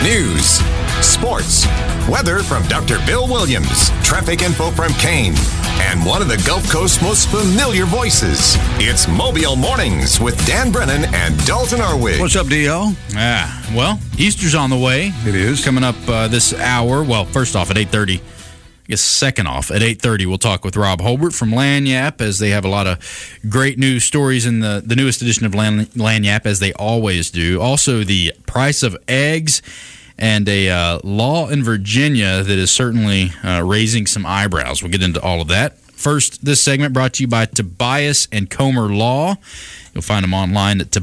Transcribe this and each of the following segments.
News, sports, weather from Dr. Bill Williams, traffic info from Kane, and one of the Gulf Coast's most familiar voices. It's Mobile Mornings with Dan Brennan and Dalton Arwig. What's up, D.O.? Well, Easter's on the way. It is. Coming up this hour. Well, first off at 8:30. I guess second off at 8:30, we'll talk with Rob Holbert from Lagniappe, as they have a lot of great news stories in the newest edition of Lagniappe, as they always do. Also, the price of eggs and a law in Virginia that is certainly raising some eyebrows. We'll get into all of that. First, this segment brought to you by Tobias and Comer Law. You'll find them online at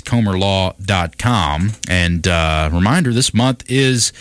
tobiascomerlaw.com. And reminder, this month is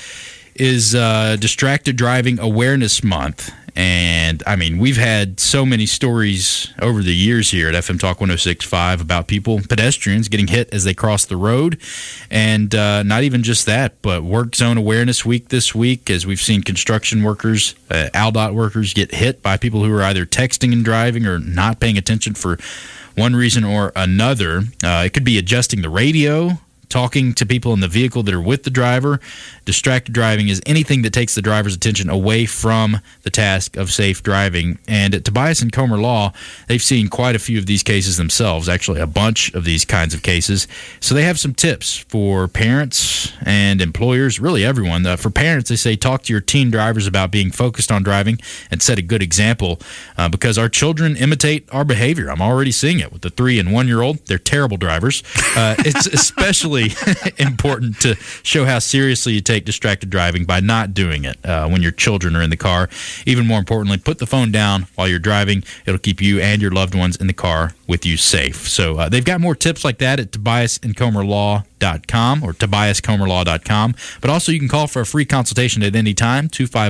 Distracted Driving Awareness Month. And, I mean, we've had so many stories over the years here at FM Talk 106.5 about pedestrians getting hit as they cross the road. And not even just that, but Work Zone Awareness Week this week, as we've seen construction workers, ALDOT workers get hit by people who are either texting and driving or not paying attention for one reason or another. It could be adjusting the radio, talking to people in the vehicle that are with the driver. Distracted driving is anything that takes the driver's attention away from the task of safe driving. And at Tobias and Comer Law, they've seen quite a few of these cases themselves, actually a bunch of these kinds of cases. So they have some tips for parents and employers, really everyone. For parents, they say talk to your teen drivers about being focused on driving and set a good example, because our children imitate our behavior. I'm already seeing it with the 3- and 1-year-old. They're terrible drivers. It's especially important to show how seriously you take distracted driving by not doing it when your children are in the car. Even more importantly, put the phone down while you're driving. It'll keep you and your loved ones in the car with you safe. So they've got more tips like that at tobiasandcomerlaw.com or tobiascomerlaw.com. But also you can call for a free consultation at any time,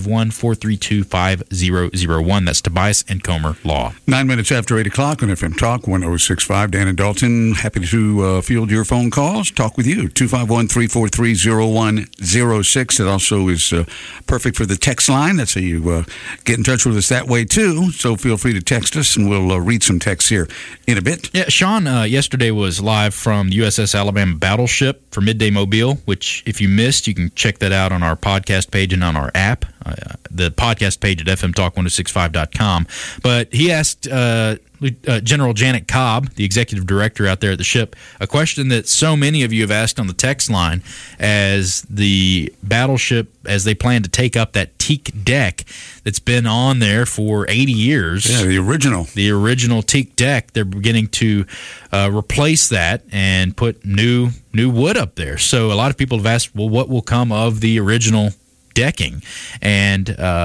251-432-5001. That's Tobias and Comer Law. 9 minutes after 8 o'clock on FM Talk 106.5. Dan and Dalton, happy to field your phone calls, talk with you. 251-343-0106. It also is perfect for the text line. That's how you get in touch with us that way, too. So feel free to text us, and we'll read some texts here in a bit. Yeah, Sean yesterday was live from the USS Alabama Battleship for Midday Mobile, which if you missed, you can check that out on our podcast page and on our app, the podcast page at fmtalk1065.com. But he asked General Janet Cobb, the executive director out there at the ship, a question that so many of you have asked on the text line as the battleship, as they plan to take up that teak deck that's been on there for 80 years. Yeah, the original teak deck. They're beginning to replace that and put new wood up there. So a lot of people have asked, well, what will come of the original decking? And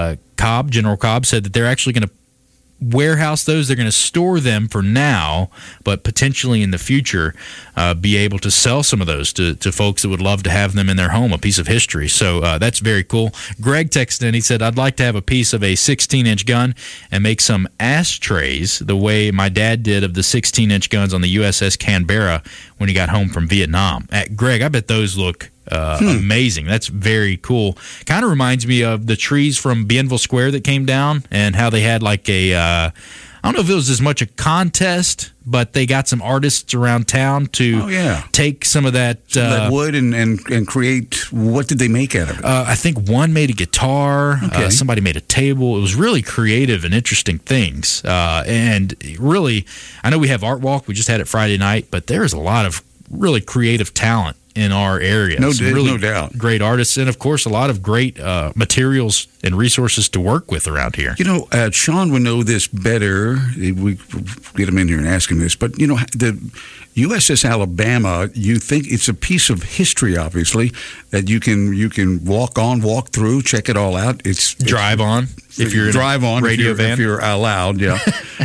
General Cobb said that they're actually going to warehouse those. They're going to store them for now, but potentially in the future be able to sell some of those to folks that would love to have them in their home, a piece of history. So that's very cool. Greg texted in. He said, I'd like to have a piece of a 16-inch gun and make some ashtrays the way my dad did of the 16-inch guns on the USS Canberra when he got home from Vietnam. Greg, I bet those look amazing. That's very cool. Kind of reminds me of the trees from Bienville Square that came down and how they had like I don't know if it was as much a contest, but they got some artists around town to take some of that wood and create. What did they make out of it? I think one made a guitar. Okay. Somebody made a table. It was really creative and interesting things. And really, I know we have Art Walk. We just had it Friday night, but there's a lot of really creative talent in our area. No doubt. Great artists, and of course a lot of great materials and resources to work with around here. You know, Sean would know this better. We get him in here and ask him this, but you know, the USS Alabama, you think it's a piece of history, obviously, that you can walk through, check it all out. It's drive on if you're drive on radio van if you're allowed, yeah.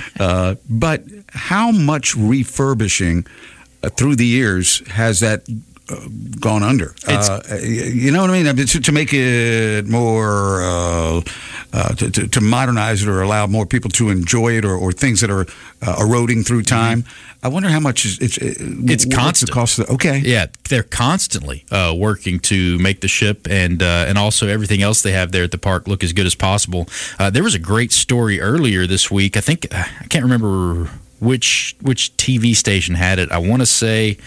But how much refurbishing through the years has that gone under? You know what I mean? To make it more, to modernize it or allow more people to enjoy it, or things that are eroding through time. I wonder how much it's constant. The cost of okay. Yeah, they're constantly working to make the ship and also everything else they have there at the park look as good as possible. There was a great story earlier this week. I can't remember which TV station had it. I want to say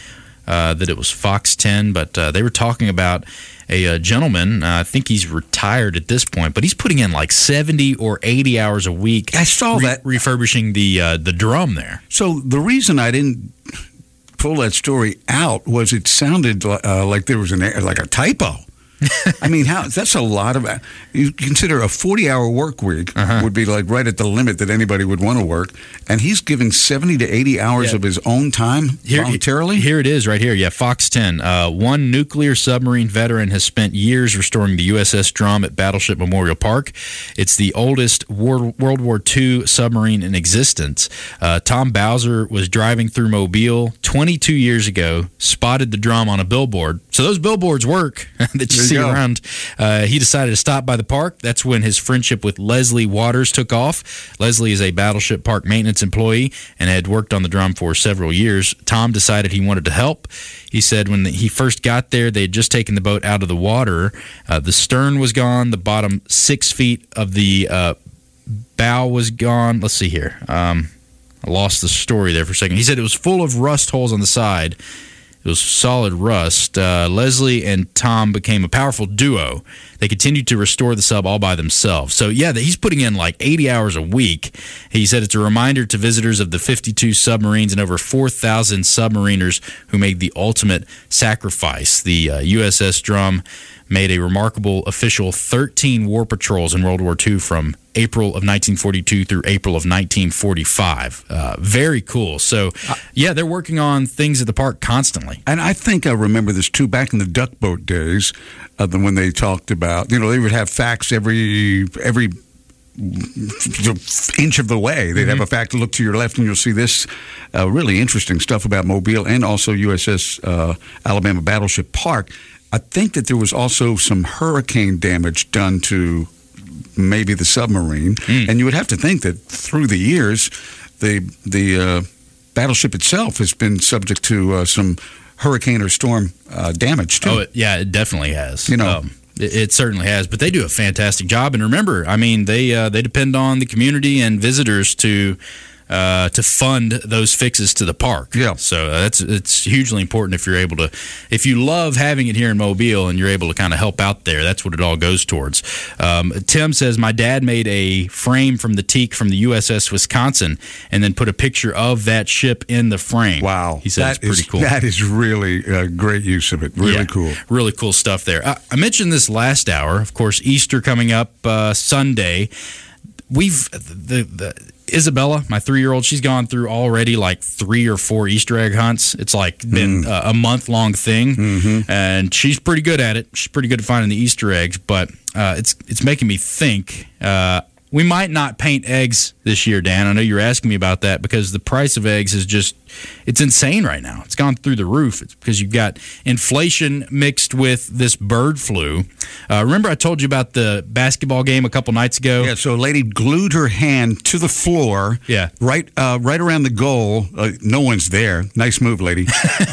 that it was Fox 10, but they were talking about a gentleman. I think he's retired at this point, but he's putting in like 70 or 80 hours a week. I saw that. Refurbishing the drum there. So the reason I didn't pull that story out was it sounded like there was like a typo. I mean, that's a lot of. You consider a 40-hour work week would be like right at the limit that anybody would want to work, and he's giving 70 to 80 hours of his own time voluntarily. Here it is, right here. Yeah, Fox 10. One nuclear submarine veteran has spent years restoring the USS Drum at Battleship Memorial Park. It's the oldest World War II submarine in existence. Tom Bowser was driving through Mobile 22 years ago, spotted the drum on a billboard. So those billboards work that you see around. He decided to stop by the park. That's when his friendship with Leslie Waters took off. Leslie is a Battleship Park maintenance employee and had worked on the drum for several years. Tom decided he wanted to help. He said when he first got there, they had just taken the boat out of the water. The stern was gone. The bottom 6 feet of the bow was gone. Let's see here. I lost the story there for a second. He said it was full of rust holes on the side. It was solid rust. Leslie and Tom became a powerful duo. They continued to restore the sub all by themselves. So, yeah, he's putting in like 80 hours a week. He said it's a reminder to visitors of the 52 submarines and over 4,000 submariners who made the ultimate sacrifice. The USS Drum made a remarkable official 13 war patrols in World War II from April of 1942 through April of 1945. Very cool. So, yeah, they're working on things at the park constantly. And I think I remember this, too, back in the duck boat days, when they talked about, they would have facts every inch of the way. They'd have a fact, look to your left, and you'll see this really interesting stuff about Mobile and also USS Alabama Battleship Park. I think that there was also some hurricane damage done to maybe the submarine, and you would have to think that through the years, the battleship itself has been subject to some hurricane or storm damage too. Oh, yeah, it definitely has. It certainly has, but they do a fantastic job. And remember, I mean, they depend on the community and visitors to fund those fixes to the park. Yeah. So it's hugely important if you love having it here in Mobile and you're able to kind of help out there. That's what it all goes towards. Tim says, my dad made a frame from the teak from the USS Wisconsin and then put a picture of that ship in the frame. Wow. He said it's pretty cool. That is really a great use of it. Really cool. Really cool stuff there. I mentioned this last hour. Of course, Easter coming up Sunday. Isabella, my 3-year-old, she's gone through already like 3 or 4 Easter egg hunts. It's like been a month-long thing, and she's pretty good at it. She's pretty good at finding the Easter eggs, but it's making me think we might not paint eggs this year, Dan. I know you're asking me about that because the price of eggs is it's insane right now. It's gone through the roof. It's because you've got inflation mixed with this bird flu. Remember I told you about the basketball game a couple nights ago? Yeah, so a lady glued her hand to the floor right around the goal. No one's there. Nice move, lady.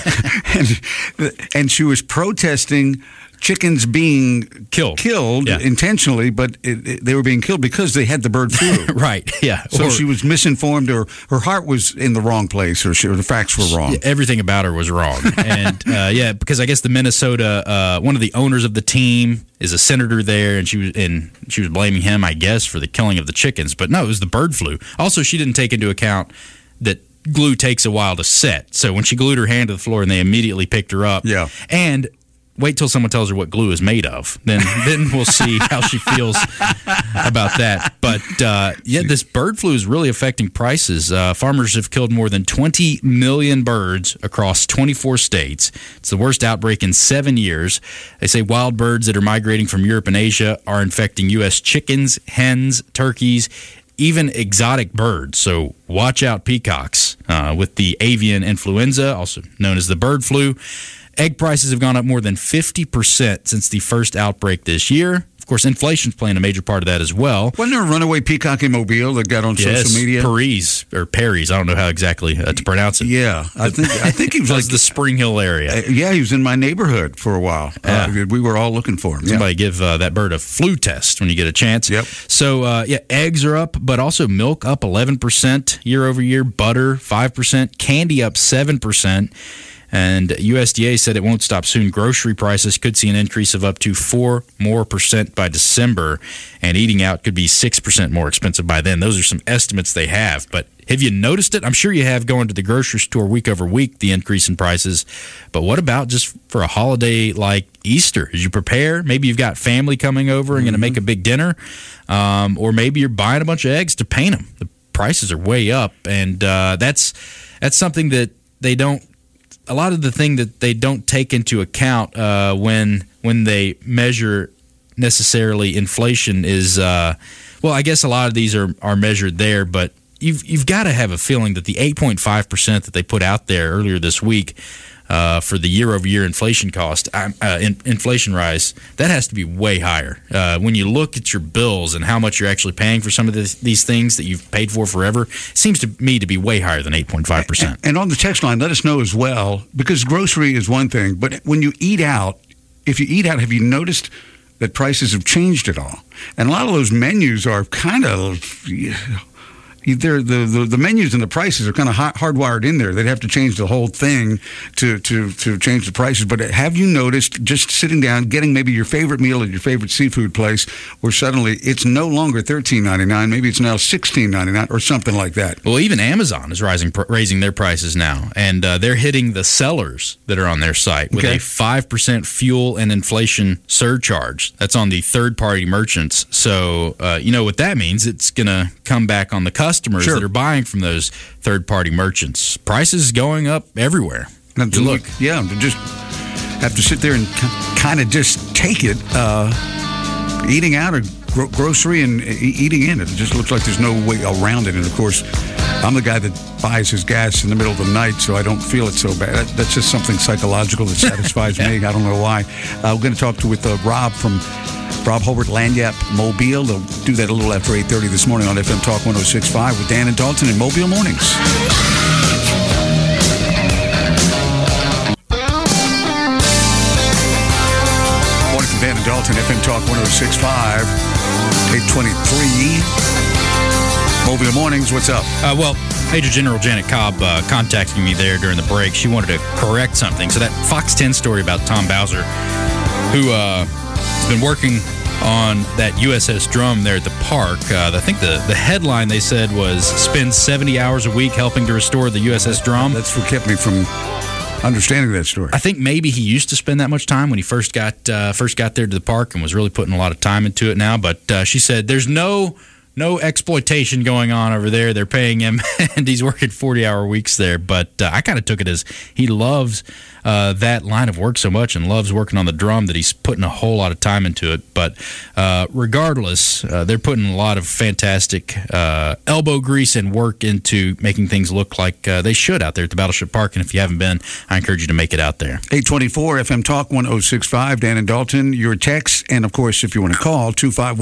and she was protesting chickens being killed intentionally, but they were being killed because they had the bird flu. Right, yeah. So she was misinformed, or her heart was in the wrong place, or the facts were wrong. Everything about her was wrong. And, because I guess the Minnesota, one of the owners of the team is a senator there, and she was blaming him, I guess, for the killing of the chickens. But no, it was the bird flu. Also, she didn't take into account that glue takes a while to set. So when she glued her hand to the floor and they immediately picked her up. Yeah. And wait till someone tells her what glue is made of. Then we'll see how she feels about that. But, this bird flu is really affecting prices. Farmers have killed more than 20 million birds across 24 states. It's the worst outbreak in 7 years. They say wild birds that are migrating from Europe and Asia are infecting U.S. chickens, hens, turkeys, even exotic birds. So watch out, peacocks, with the avian influenza, also known as the bird flu. Egg prices have gone up more than 50% since the first outbreak this year. Of course, inflation's playing a major part of that as well. Wasn't there a runaway peacock in Mobile that got on social media? Perry's. I don't know how exactly to pronounce it. Yeah, I think he was like the Spring Hill area. Yeah, he was in my neighborhood for a while. We were all looking for him. Somebody give that bird a flu test when you get a chance. Yep. So, eggs are up, but also milk up 11% year over year, butter 5%, candy up 7%. And USDA said it won't stop soon. Grocery prices could see an increase of up to 4% more by December, and eating out could be 6% more expensive by then. Those are some estimates they have. But have you noticed it? I'm sure you have, going to the grocery store week over week, the increase in prices. But what about just for a holiday like Easter? As you prepare, maybe you've got family coming over and going to make a big dinner, or maybe you're buying a bunch of eggs to paint them. The prices are way up, and that's something that they don't. A lot of the thing that they don't take into account when they measure necessarily inflation is, well, I guess a lot of these are measured there, but you've got to have a feeling that the 8.5% that they put out there earlier this week for the year-over-year inflation cost, inflation rise, that has to be way higher. When you look at your bills and how much you're actually paying for some of these things that you've paid for forever, it seems to me to be way higher than 8.5%. And on the text line, let us know as well, because grocery is one thing, but when you eat out, if you eat out, have you noticed that prices have changed at all? And a lot of those menus are kind of... The menus and the prices are kind of hardwired in there. They'd have to change the whole thing to change the prices. But have you noticed, just sitting down, getting maybe your favorite meal at your favorite seafood place, where suddenly it's no longer $13.99, maybe it's now $16.99 or something like that? Well, even Amazon is raising their prices now, and they're hitting the sellers that are on their site with a 5% fuel and inflation surcharge. That's on the third-party merchants. So you know what that means. It's going to come back on the customers that are buying from those third-party merchants. Prices going up everywhere. And to look, to just have to sit there and kind of just take it, eating out or grocery and eating in. It just looks like there's no way around it. And, of course, I'm the guy that buys his gas in the middle of the night, so I don't feel it so bad. That's just something psychological that satisfies me. I don't know why. We're going to talk with Rob from Rob Holbert, Lagniappe, Mobile. They'll do that a little after 8:30 this morning on FM Talk 106.5 with Dan and Dalton in Mobile Mornings. Morning from Dan and Dalton, FM Talk 106.5, 8:23. Mobile Mornings, what's up? Well, Major General Janet Cobb contacted me there during the break. She wanted to correct something. So that Fox 10 story about Tom Bowser, who has been working on that USS Drum there at the park. I think the headline they said was spends 70 hours a week helping to restore the USS Drum. That's what kept me from understanding that story. I think maybe he used to spend that much time when he first got there to the park and was really putting a lot of time into it now. But she said there's no exploitation going on over there. They're paying him, and he's working 40-hour weeks there. But I kind of took it as he loves that line of work so much and loves working on the drum that he's putting a whole lot of time into it. But regardless, they're putting a lot of fantastic elbow grease and work into making things look like they should out there at the Battleship Park. And if you haven't been, I encourage you to make it out there. 824 FM Talk 106.5, Dan and Dalton, your text. And, of course, if you want to call,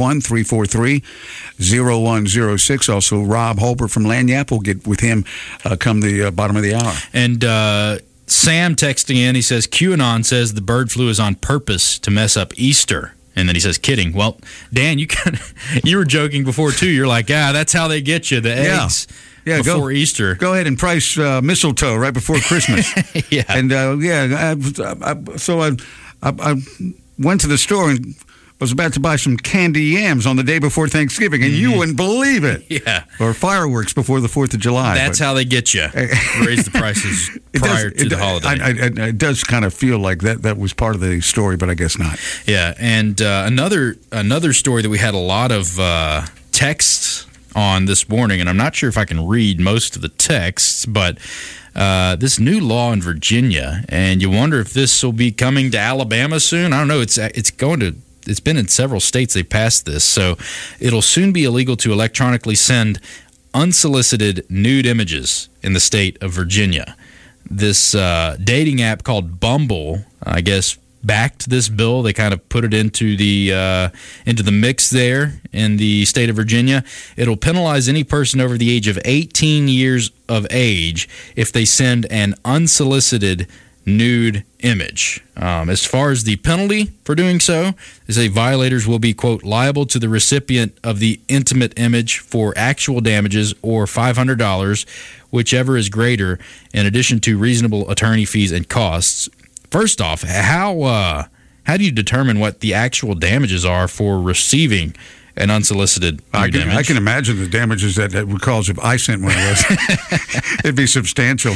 251-343-0106. Also, Rob Holbert from Lagniappe. We'll get with him come the bottom of the hour. And Sam texting in, he says, QAnon says the bird flu is on purpose to mess up Easter. And then he says, kidding. Well, Dan, you were joking before, too. You're like, that's how they get you, the eggs before Easter. Go ahead and price mistletoe right before Christmas. Yeah. And, so I went to the store and was about to buy some candy yams on the day before Thanksgiving, and you wouldn't believe it. Yeah. Or fireworks before the 4th of July. That's how they get you. Raise the prices prior to the holiday. It does kind of feel like that was part of the story, but I guess not. Yeah, and another story that we had a lot of texts on this morning, and I'm not sure if I can read most of the texts, but this new law in Virginia, and you wonder if this will be coming to Alabama soon. I don't know. It's been in several states they passed this, so it'll soon be illegal to electronically send unsolicited nude images in the state of Virginia. This dating app called Bumble, I guess, backed this bill. They kind of put it into the mix there in the state of Virginia. It'll penalize any person over the age of 18 years of age if they send an unsolicited nude image. As far as the penalty for doing so, they say violators will be, quote, liable to the recipient of the intimate image for actual damages or $500, whichever is greater, in addition to reasonable attorney fees and costs. First off, how do you determine what the actual damages are for receiving an unsolicited nude image? I can imagine the damages that would cause if I sent one of those. It'd be substantial.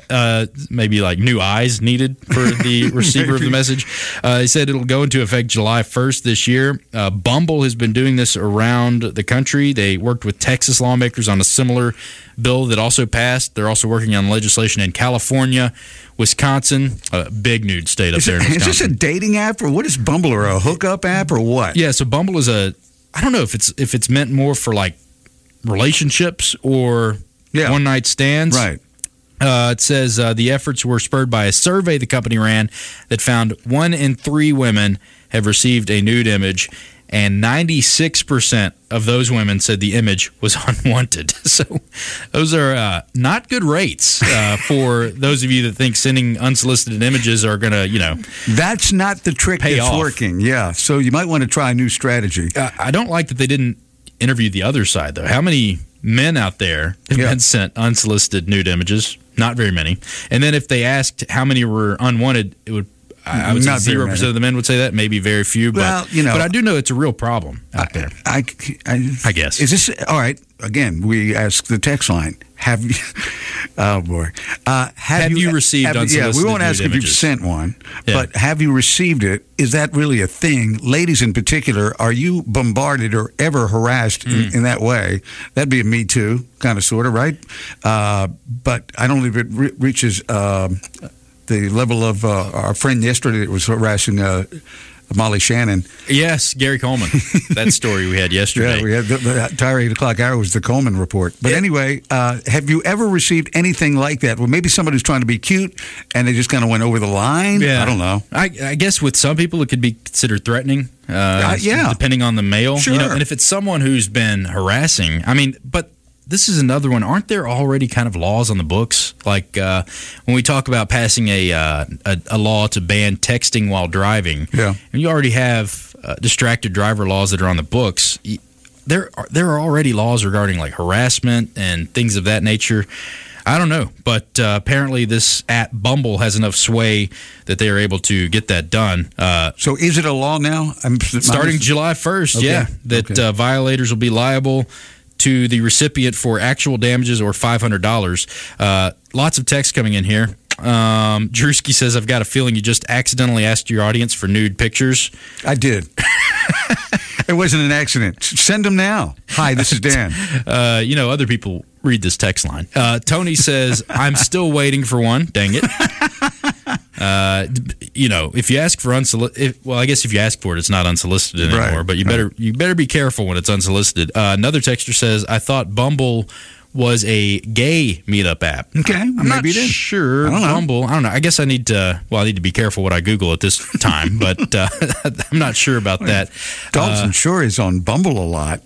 Maybe like new eyes needed for the receiver of the message. He said it'll go into effect July 1st this year. Bumble has been doing this around the country. They worked with Texas lawmakers on a similar bill that also passed. They're also working on legislation in California, Wisconsin, a big nude state up there in Wisconsin. Is this a dating app, or what is Bumble, or a hookup app, or what? Yeah, so Bumble is I don't know if it's meant more for like relationships or one night stands. Right. It says the efforts were spurred by a survey the company ran that found 1 in 3 women have received a nude image, and 96% of those women said the image was unwanted. So those are not good rates for those of you that think sending unsolicited images are going to, That's not the trick that's off. Working. Yeah, so you might want to try a new strategy. I don't like that they didn't interview the other side, though. How many men out there have been sent unsolicited nude images? Not very many. And then if they asked how many were unwanted, it would I would say 0% of the men would say that, maybe very few. But, but I do know it's a real problem out there. I guess. Is this, all right, again, we ask the text line. Have you, oh boy. Have you received unsolicited we won't ask if images? you've sent one, but have you received it? Is that really a thing? Ladies in particular, are you bombarded or ever harassed in that way? That'd be a Me Too, kind of, sort of, right? But I don't know if it reaches the level of our friend yesterday that was harassing Molly Shannon. Yes, Gary Coleman. That story we had yesterday. Yeah, we had the entire 8 o'clock hour was the Coleman report. But anyway, have you ever received anything like that? Well, maybe somebody's trying to be cute and they just kind of went over the line. Yeah. I don't know. I guess with some people it could be considered threatening. Depending on the male. Sure. And if it's someone who's been harassing, but this is another one. Aren't there already kind of laws on the books? Like when we talk about passing a law to ban texting while driving, and you already have distracted driver laws that are on the books. There are already laws regarding like harassment and things of that nature. I don't know, but apparently this app Bumble has enough sway that they are able to get that done. So is it a law now? Starting July 1st, that violators will be liable to the recipient for actual damages or $500. Lots of text coming in here. Drewski says, I've got a feeling you just accidentally asked your audience for nude pictures. I did. It wasn't an accident. Send them now. Hi, this is Dan. Other people read this text line. Tony says, I'm still waiting for one. Dang it. If you ask for unsolicited, I guess if you ask for it, it's not unsolicited anymore. But you better be careful when it's unsolicited. Another texter says, I thought Bumble was a gay meetup app. Okay, I'm not sure. Bumble. I don't know. I guess I need to be careful what I Google at this time. But I'm not sure about that. Dalton sure is on Bumble a lot.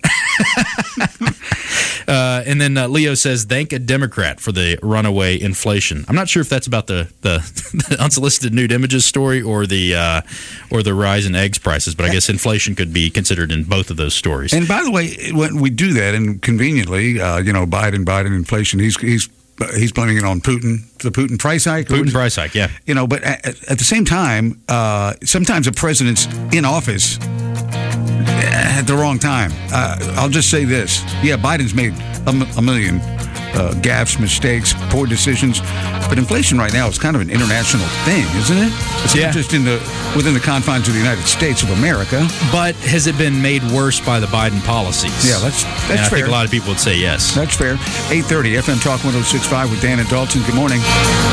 And then Leo says, thank a Democrat for the runaway inflation. I'm not sure if that's about the unsolicited nude images story or the rise in eggs prices, but I guess inflation could be considered in both of those stories. And by the way, when we do that, and conveniently, Biden inflation, he's blaming it on Putin, the Putin price hike. Yeah. But at the same time, sometimes a president's in office at the wrong time. I'll just say this. Yeah, Biden's made a million gaffes, mistakes, poor decisions. But inflation right now is kind of an international thing, isn't it? It's not just within the confines of the United States of America. But has it been made worse by the Biden policies? Yeah, that's fair. I think a lot of people would say yes. That's fair. 8:30 FM Talk 106.5 with Dan and Dalton. Good morning.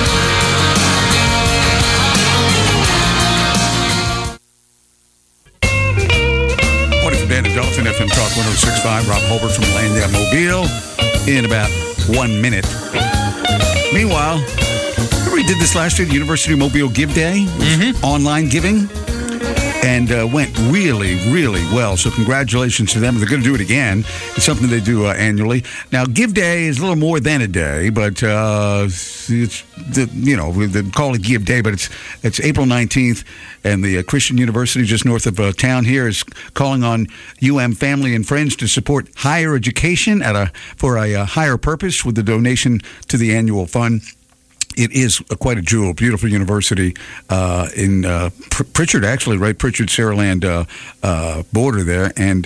Dan and Dalton, FM Talk 106.5. Rob Holbert from Landale Mobile in about 1 minute. Meanwhile, remember we did this last year, the University of Mobile Give Day, online giving, and went really, really well. So congratulations to them. They're going to do it again. It's something they do annually. Now, Give Day is a little more than a day, but it's we call it Give Day, but it's April 19th, and the Christian University just north of town here is calling on UM family and friends to support higher education for a higher purpose with the donation to the annual fund. It is quite a jewel, beautiful university in Pritchard, actually, right? Pritchard, Saraland border there, and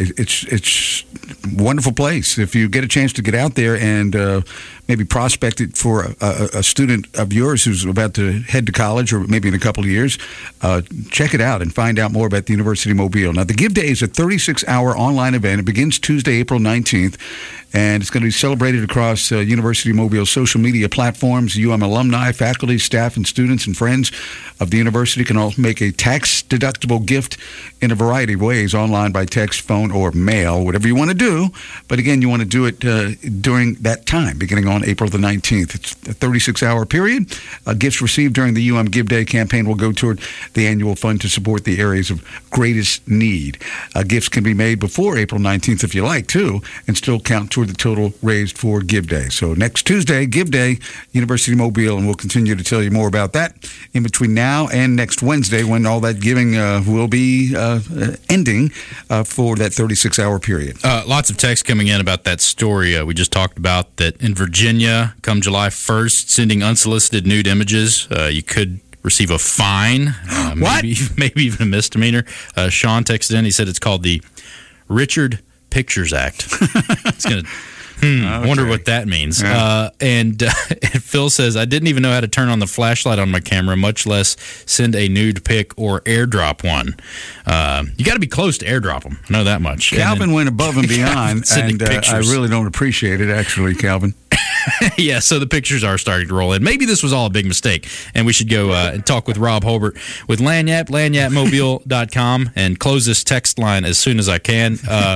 it's a wonderful place. If you get a chance to get out there and maybe prospect it for a student of yours who's about to head to college or maybe in a couple of years, check it out and find out more about the University of Mobile. Now, the Give Day is a 36-hour online event. It begins Tuesday, April 19th, and it's going to be celebrated across University of Mobile's social media platforms. UM alumni, faculty, staff, and students and friends of the university can all make a tax-deductible gift in a variety of ways, online, by text, phone, or mail, whatever you want to do. But again, you want to do it during that time, beginning on April the 19th. It's a 36-hour period. Gifts received during the UM Give Day campaign will go toward the annual fund to support the areas of greatest need. Gifts can be made before April 19th if you like, too, and still count toward the total raised for Give Day. So next Tuesday, Give Day, University of Mobile, and we'll continue to tell you more about that in between now and next Wednesday, when all that giving will be ending for that 36-hour period. Lots of text coming in about that story we just talked about, that in Virginia, come July 1st, sending unsolicited nude images, you could receive a fine, maybe even a misdemeanor. Sean texted in. He said it's called the Richard Pictures Act. It's going to... I wonder what that means. Yeah. And Phil says, I didn't even know how to turn on the flashlight on my camera, much less send a nude pic or airdrop one. You got to be close to airdrop them. I know that much. Calvin went above and beyond, and I really don't appreciate it, actually, Calvin. Yeah, so the pictures are starting to roll in. Maybe this was all a big mistake, and we should go and talk with Rob Holbert with Lagniappe, lagniappemobile.com, and close this text line as soon as I can.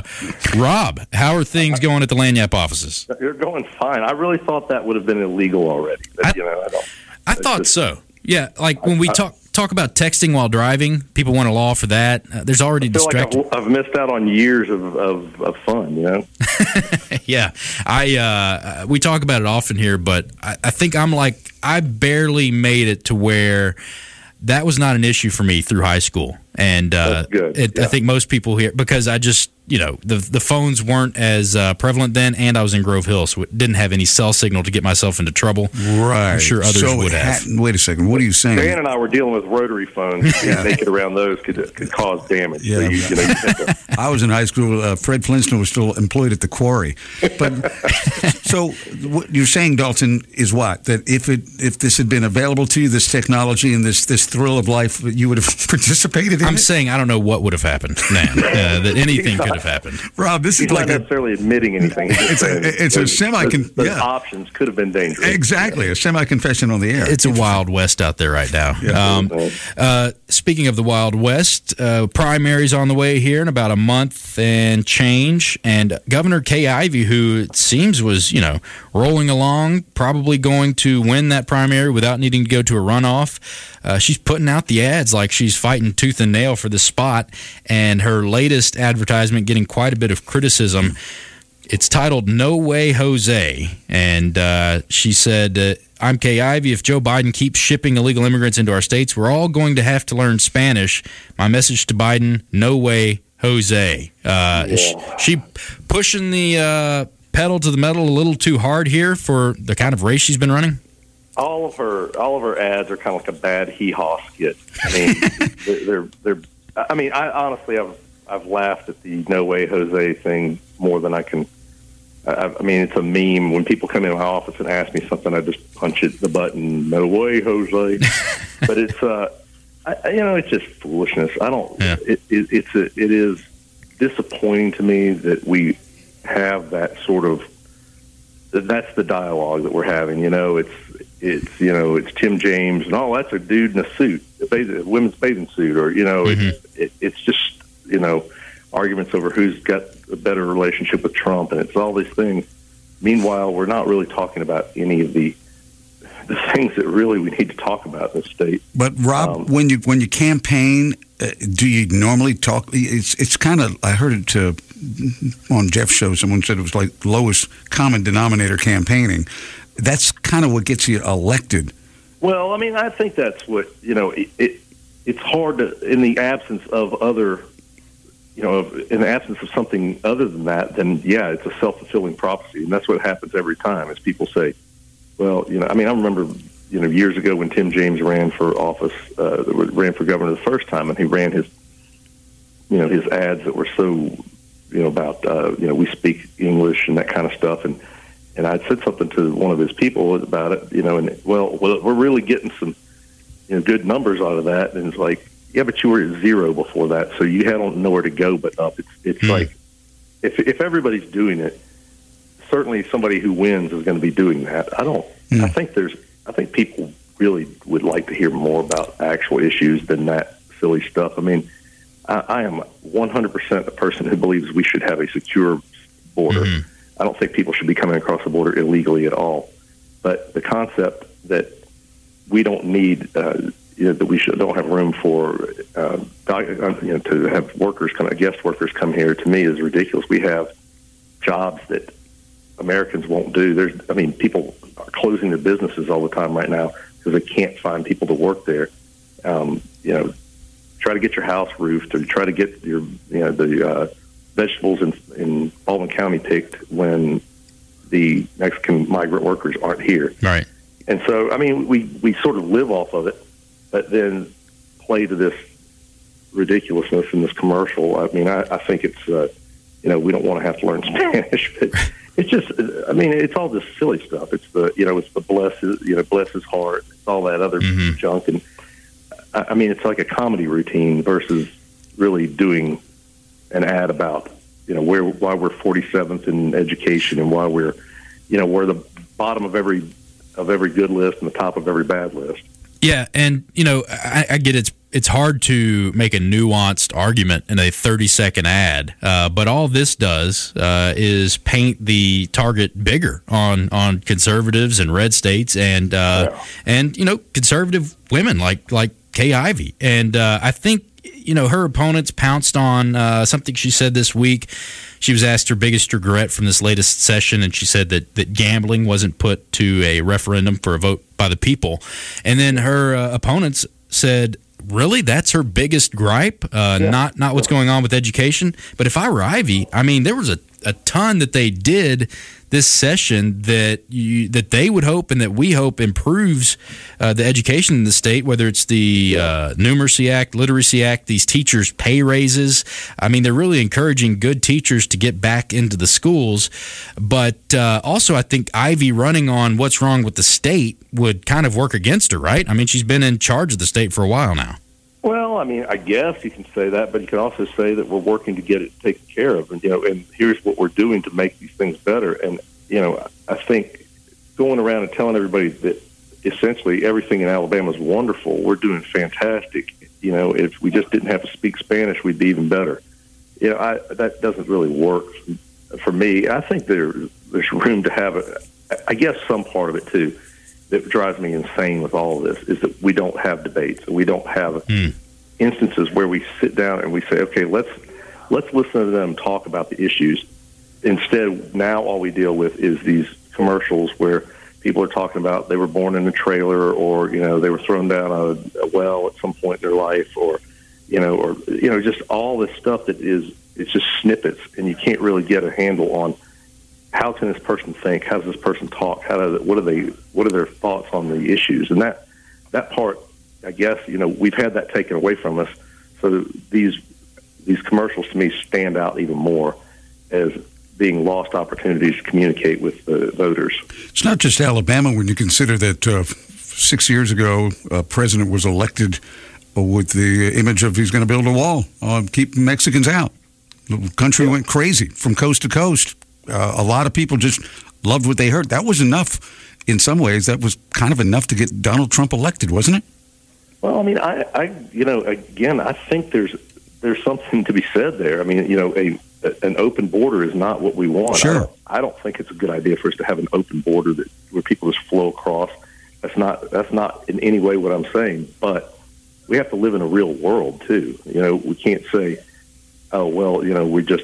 Rob, how are things going at the Lagniappe offices? You're going fine. I really thought that would have been illegal already. But, I thought so. Yeah, like when we talk about texting while driving, people want a law for that. There's already distraction. Like I've missed out on years of fun, you know? Yeah. We talk about it often here, but I think I barely made it to where that was not an issue for me through high school. And That's good. I think most people here, because I just, the phones weren't as prevalent then, and I was in Grove Hill, so it didn't have any cell signal to get myself into trouble. Right. I'm sure others would have. Wait a second. What are you saying? Dan and I were dealing with rotary phones. Being naked around those could cause damage. Yeah. So I was in high school. Fred Flintstone was still employed at the quarry. But so what you're saying, Dalton, is what? That if this had been available to you, this technology and this thrill of life, you would have participated in it? I'm saying I don't know what would have happened, man. That anything could have happened. Rob, this He's is like not necessarily admitting anything. It's a those options could have been dangerous. Exactly, a semi-confession on the air. It's a Wild West out there right now. Yeah. Speaking of the Wild West, primaries on the way here in about a month and change, and Governor Kay Ivey, who it seems was rolling along, probably going to win that primary without needing to go to a runoff. She's putting out the ads like she's fighting tooth and nail for the spot, and her latest advertisement getting quite a bit of criticism. It's titled No Way Jose, and she said, I'm Kay Ivey. If Joe Biden keeps shipping illegal immigrants into our states, we're all going to have to learn Spanish. My message to Biden, no way Jose. She pushing the pedal to the metal a little too hard here for the kind of race she's been running? All of her ads are kind of like a bad hee-haw skit. I mean, they're. I mean, I've laughed at the No Way Jose thing more than I can. I mean, it's a meme. When people come into my office and ask me something, I just punch the button. No way, Jose. But it's it's just foolishness. I don't. Yeah. It is disappointing to me that we have that sort of. That's the dialogue that we're having. It's Tim James and that's a dude in a suit, a women's bathing suit, or it's just arguments over who's got a better relationship with Trump, and it's all these things. Meanwhile, we're not really talking about any of the the things that really we need to talk about in the state. But Rob, when you campaign, do you normally talk? It's kind of, I heard it on Jeff's show. Someone said it was like lowest common denominator campaigning. That's kind of what gets you elected. Well, I mean, I think that's what, it's hard to, in the absence of other, in the absence of something other than that, then yeah, it's a self-fulfilling prophecy. And that's what happens every time is people say, well, I remember, years ago when Tim James ran for office, ran for governor the first time, and he ran his ads that were so, about, we speak English and that kind of stuff. And I said something to one of his people about it, and well, we're really getting some, good numbers out of that. And it's like, yeah, but you were at 0 before that, so you had nowhere to go but up. It's like, if everybody's doing it, certainly somebody who wins is going to be doing that. I think people really would like to hear more about actual issues than that silly stuff. I mean, I am 100% a person who believes we should have a secure border. Mm-hmm. I don't think people should be coming across the border illegally at all. But the concept that we don't need, that we don't have room for, to have workers guest workers come here, to me is ridiculous. We have jobs that Americans won't do. People are closing their businesses all the time right now because they can't find people to work there. Try to get your house roofed, or try to get your, the vegetables in Baldwin County picked when the Mexican migrant workers aren't here. Right. And so, we sort of live off of it, but then play to this ridiculousness in this commercial. I think it's, we don't want to have to learn Spanish, but it's just, it's all this silly stuff. It's it's the bless his heart. It's all that other junk. And it's like a comedy routine versus really doing an ad about, why we're 47th in education and why we're the bottom of every good list and the top of every bad list. Yeah, and I get it's hard to make a nuanced argument in a 30-second ad, but all this does is paint the target bigger on conservatives in red states and conservative women like Kay Ivey, and I think her opponents pounced on something she said this week. She was asked her biggest regret from this latest session, and she said that gambling wasn't put to a referendum for a vote by the people. And then her opponents said, really, that's her biggest gripe, not what's going on with education. But if I were Ivey, there was a ton that they did this session that they would hope and that we hope improves the education in the state, whether it's the Numeracy Act, Literacy Act, these teachers' pay raises. They're really encouraging good teachers to get back into the schools. But also, I think Ivey running on what's wrong with the state would kind of work against her, right? She's been in charge of the state for a while now. Well, I guess you can say that, but you can also say that we're working to get it taken care of, and here's what we're doing to make these things better. And I think going around and telling everybody that essentially everything in Alabama is wonderful, we're doing fantastic. If we just didn't have to speak Spanish, we'd be even better. That doesn't really work for me. I think there's room to have I guess some part of it too that drives me insane with all of this is that we don't have debates. We don't have instances where we sit down and we say, okay, let's listen to them talk about the issues. Instead, now all we deal with is these commercials where people are talking about they were born in a trailer, or they were thrown down a well at some point in their life, or just all this stuff it's just snippets, and you can't really get a handle on how can this person think, how does this person talk, what are their thoughts on the issues, and that part, I guess we've had that taken away from us. So these commercials to me stand out even more as being lost opportunities to communicate with the voters. It's not just Alabama when you consider that 6 years ago a president was elected with the image of he's going to build a wall, keep Mexicans out. The country went crazy from coast to coast. A lot of people just loved what they heard. That was enough in some ways. That was kind of enough to get Donald Trump elected, wasn't it? Well, again, I think there's something to be said there. An open border is not what we want. Sure. I don't think it's a good idea for us to have an open border where people just flow across. That's not in any way what I'm saying. But we have to live in a real world too. We can't say, oh well, we just,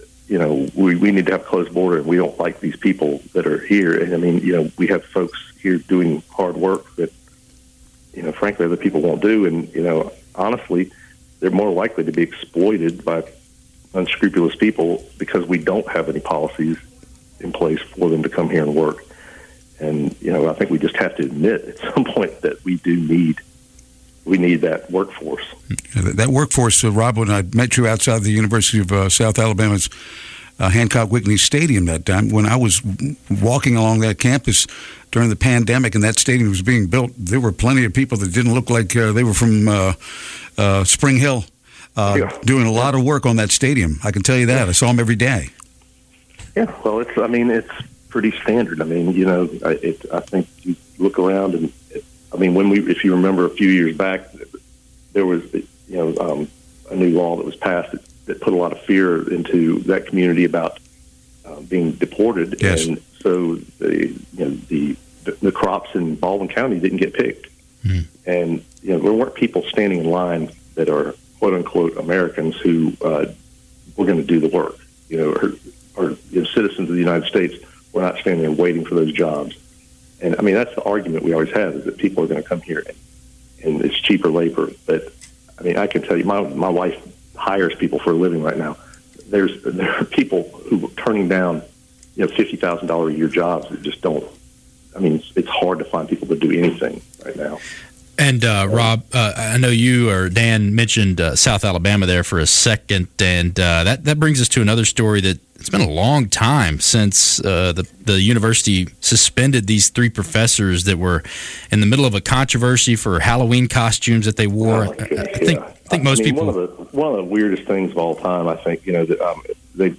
we need to have a closed border and we don't like these people that are here. And I mean, we have folks here doing hard work that, frankly, other people won't do. And honestly, they're more likely to be exploited by unscrupulous people because we don't have any policies in place for them to come here and work. And, I think we just have to admit at some point that we need that workforce. That workforce, Rob, when I met you outside the University of South Alabama's Hancock Whitney Stadium that time, when I was walking along that campus during the pandemic and that stadium was being built, there were plenty of people that didn't look like they were from Spring Hill doing a lot of work on that stadium. I can tell you that. I saw them every day. Yeah, well, it's pretty standard. I mean, I think you look around and, if you remember a few years back, there was, a new law that was passed that put a lot of fear into that community about being deported. Yes. And so the crops in Baldwin County didn't get picked. Mm. And, there weren't people standing in line that are quote unquote Americans who were going to do the work, or citizens of the United States were not standing there waiting for those jobs. And I mean, that's the argument we always have, is that people are going to come here and it's cheaper labor. But I mean, I can tell you, my wife hires people for a living right now. There are people who are turning down, $50,000 a year jobs that just don't. I mean, it's hard to find people to do anything right now. And Rob, I know you or Dan mentioned South Alabama there for a second, and that brings us to another story that it's been a long time since the university suspended these 3 professors that were in the middle of a controversy for Halloween costumes that they wore. I think most people. One of the weirdest things of all time, I think, that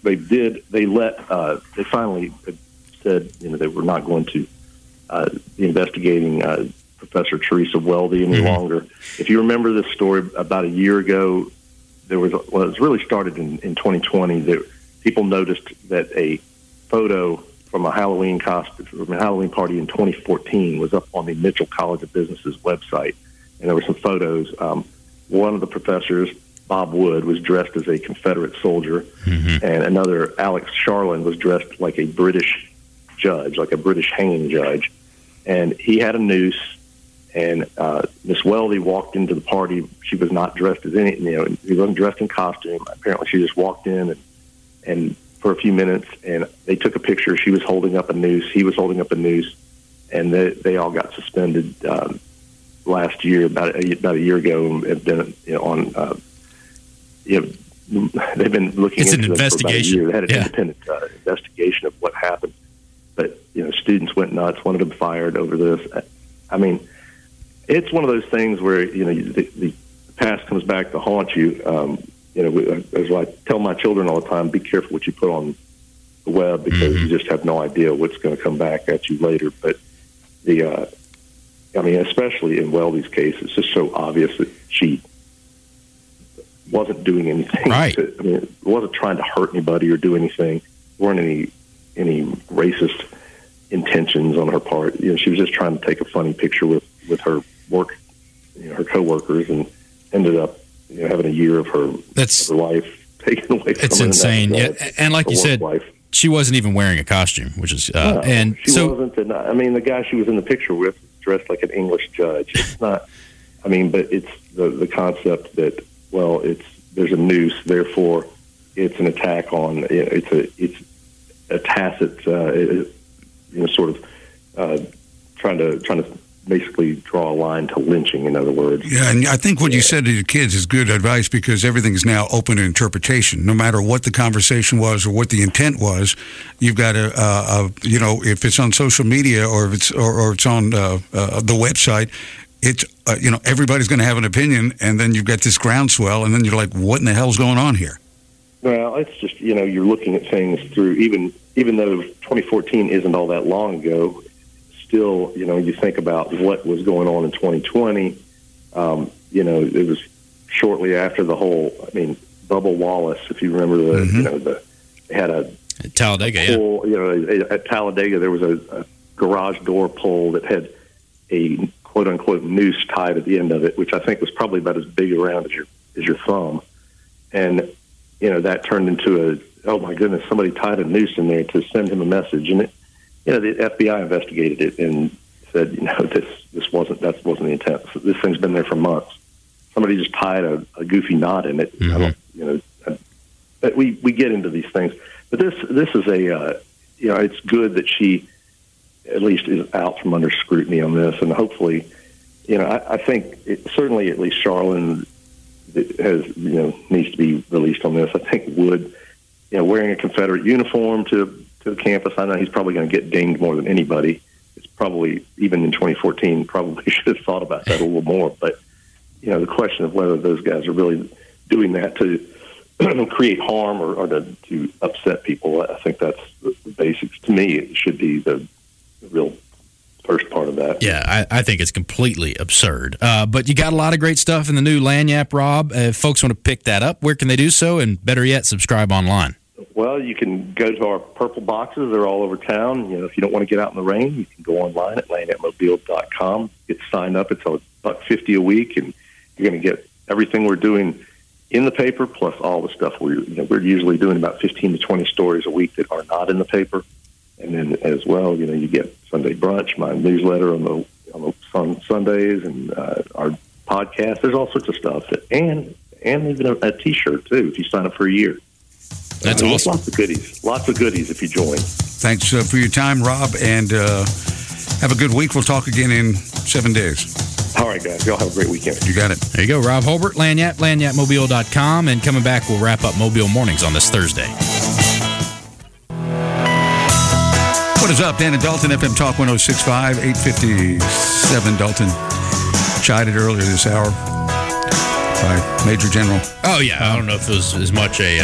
they finally said, they were not going to be investigating Professor Teresa Weldy any longer. If you remember this story, about a year ago, it was really started in 2020. That people noticed that a photo from a Halloween party in 2014 was up on the Mitchell College of Business's website, and there were some photos. One of the professors, Bob Wood, was dressed as a Confederate soldier, and another, Alex Charland, was dressed like a British judge, like a British hanging judge, and he had a noose. And Miss Weldy walked into the party. She was not dressed as he wasn't dressed in costume. Apparently, she just walked in and for a few minutes, and they took a picture. She was holding up a noose. He was holding up a noose, and they all got suspended last year, about a year ago, and have been they've been looking into an investigation. For about a year. They had an independent investigation of what happened, but students went nuts, wanted them fired over this. I mean, it's one of those things where the past comes back to haunt you. As I tell my children all the time, be careful what you put on the web, because you just have no idea what's going to come back at you later. But especially in Weldy's case, it's just so obvious that she wasn't doing anything. Right. Wasn't trying to hurt anybody or do anything. There weren't any racist intentions on her part. She was just trying to take a funny picture with her work, her coworkers, and ended up having a year of her life taken away from her. It's insane. Yeah, and like you said, life. She wasn't even wearing a costume, which is she wasn't. The guy she was in the picture with dressed like an English judge. It's not. But it's the concept that there's a noose, therefore it's an attack on. It's a tacit, sort of trying to basically draw a line to lynching, in other words. Yeah, and I think what you said to your kids is good advice, because everything is now open to interpretation. No matter what the conversation was or what the intent was, you've got to, if it's on social media or if it's on the website, it's everybody's going to have an opinion, and then you've got this groundswell, and then you're like, what in the hell's going on here? Well, it's just you're looking at things through even though 2014 isn't all that long ago. Still, you think about what was going on in 2020. It was shortly after the whole. Bubba Wallace, if you remember they had a at Talladega. Pull, at Talladega there was a garage door pull that had a quote unquote noose tied at the end of it, which I think was probably about as big around as your thumb. And, that turned into oh my goodness, somebody tied a noose in there to send him a message. And the FBI investigated it and said, that wasn't the intent. So this thing's been there for months. Somebody just tied a goofy knot in it. But we get into these things, but this is it's good that she at least is out from under scrutiny on this, and hopefully, I think certainly at least Charlene has needs to be released on this. I think Wood, wearing a Confederate uniform to the campus, I know he's probably going to get dinged more than anybody. It's probably, even in 2014, probably should have thought about that a little more. But the question of whether those guys are really doing that to create harm or to upset people, I think that's the basics. To me, it should be the real first part of that. Yeah, I think it's completely absurd. But you got a lot of great stuff in the new Lagniappe, Rob. If folks want to pick that up, where can they do so? And better yet, subscribe online. Well, you can go to our purple boxes. They're all over town. If you don't want to get out in the rain, you can go online at lagniappemobile.com. Get signed up. It's $1.50 a week, and you're going to get everything we're doing in the paper, plus all the stuff we're usually doing about 15 to 20 stories a week that are not in the paper. And then as well, you get Sunday Brunch, my newsletter on Sundays, and our podcast. There's all sorts of stuff, and even a T-shirt too if you sign up for a year. That's awesome. Lots of goodies if you join. Thanks for your time, Rob, and have a good week. We'll talk again in 7 days. All right, guys. Y'all have a great weekend. You got it. There you go. Rob Holbert, Lagniappe, lagniappemobile.com. And coming back, we'll wrap up Mobile Mornings on this Thursday. What is up? Dan and Dalton, FM Talk 106.5, 857. Dalton chided earlier this hour by Major General. Oh, yeah. I don't know if it was as much a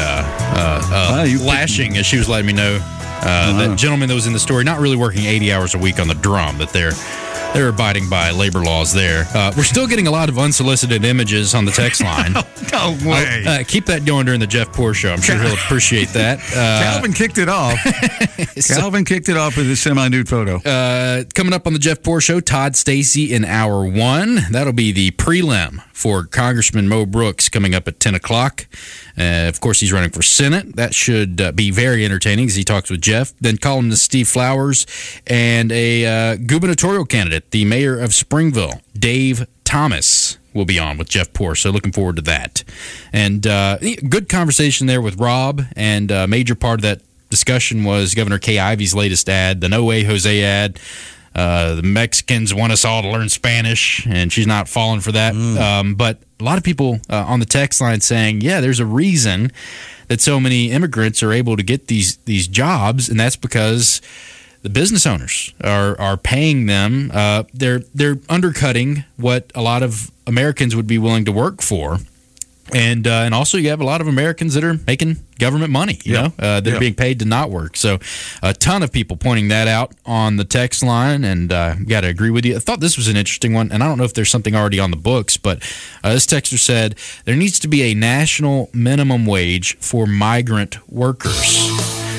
lashing as she was letting me know. That gentleman that was in the story, not really working 80 hours a week on the drum, but they're abiding by labor laws there. We're still getting a lot of unsolicited images on the text line. No way. Keep that going during the Jeff Poor Show. I'm sure he'll appreciate that. Calvin kicked it off. Calvin kicked it off with a semi-nude photo. Coming up on the Jeff Poor Show, Todd Stacey in Hour 1. That'll be the prelim for Congressman Mo Brooks coming up at 10 o'clock. Of course, he's running for Senate. That should be very entertaining as he talks with Jeff. Then columnist Steve Flowers and a gubernatorial candidate, the mayor of Springville, Dave Thomas, will be on with Jeff Poor. So looking forward to that. And good conversation there with Rob. And a major part of that discussion was Governor Kay Ivey's latest ad, the No Way Jose ad. The Mexicans want us all to learn Spanish, and she's not falling for that. But a lot of people on the text line saying, yeah, there's a reason that so many immigrants are able to get these jobs, and that's because the business owners are paying them. They're undercutting what a lot of Americans would be willing to work for. And also you have a lot of Americans that are making government money, they're being paid to not work. So a ton of people pointing that out on the text line, and got to agree with you. I thought this was an interesting one, and I don't know if there's something already on the books, but this texter said there needs to be a national minimum wage for migrant workers.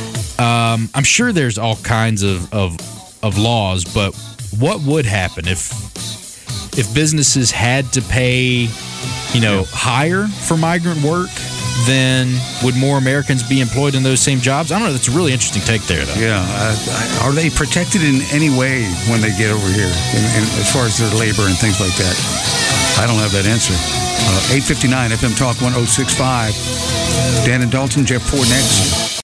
I'm sure there's all kinds of laws, but what would happen if businesses had to pay higher for migrant work? Then would more Americans be employed in those same jobs? I don't know. That's a really interesting take there, though. Yeah. Are they protected in any way when they get over here, and as far as their labor and things like that? I don't have that answer. 859 FM Talk 106.5. Dan and Dalton, Jeff Poor next.